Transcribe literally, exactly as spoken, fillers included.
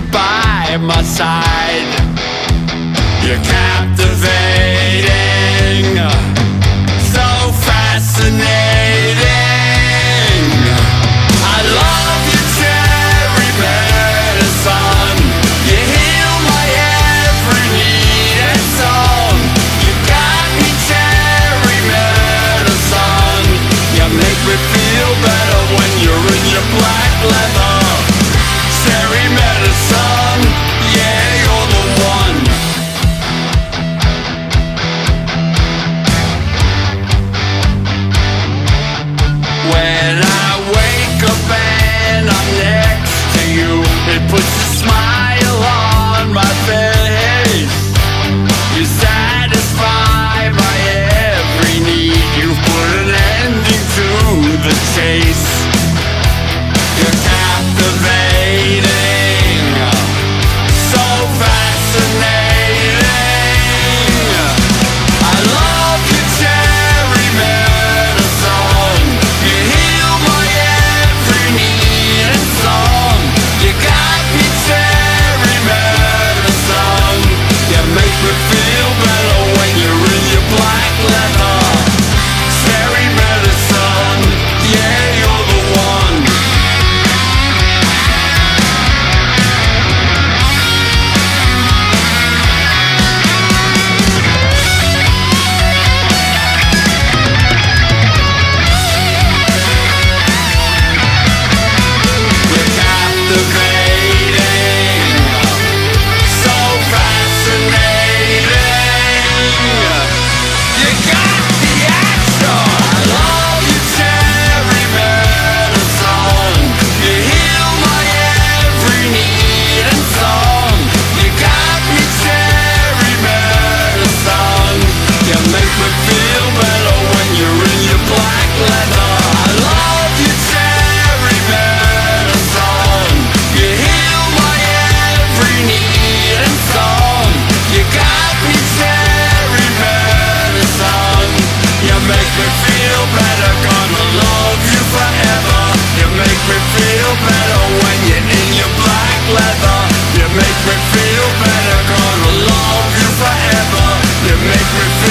by my side. You're captivating, so fascinating. I love your cherry medicine. You heal my every need and song. You got me cherry medicine. You make me feel better when you're in your black leather. Cherry medicine, yeah, you're the one. When I wake up and I'm next to you, it puts a smile on my face. You satisfy my every need. You've put an ending to the chase. You're captivating, so fascinating. I love your cherry medicine. You heal my every need and song. You got me cherry medicine. You make me feel better when you're in your black leather. Cherry medicine, yeah, you're the one. You're captivating, so fascinating. You got the action. I love your cherry medicine. You heal my every need and song. You got me cherry medicine. You make me feel better when you're in your black leather. I love your cherry medicine. You heal my every need and song. You got me cherry medicine. You make me feel better, gonna love you forever. You make me feel better when you're in your black leather. You make me feel better, gonna love you forever. You make me feel